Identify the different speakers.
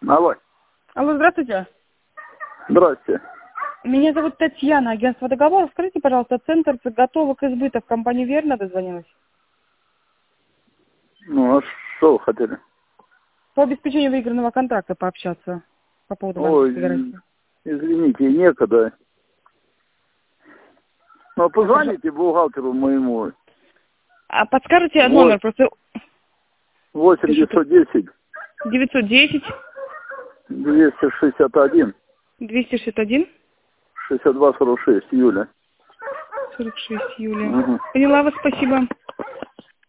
Speaker 1: Алло.
Speaker 2: Алло, здравствуйте.
Speaker 1: Здрасте.
Speaker 2: Меня зовут Татьяна, агентство договоров. Скажите, пожалуйста, центр готовых избытов компании «Верно» дозвонилась?
Speaker 1: Ну, а что вы хотели?
Speaker 2: По обеспечению выигранного контракта пообщаться по поводу
Speaker 1: Ой,
Speaker 2: банковской гарантии.
Speaker 1: извините, некогда. Ну, позвоните бухгалтеру моему.
Speaker 2: А подскажите номер, просто
Speaker 1: 810
Speaker 2: 910
Speaker 1: 261
Speaker 2: 261
Speaker 1: 62 46, Юля.
Speaker 2: 46 Юлия.
Speaker 1: Угу.
Speaker 2: Поняла вас, спасибо.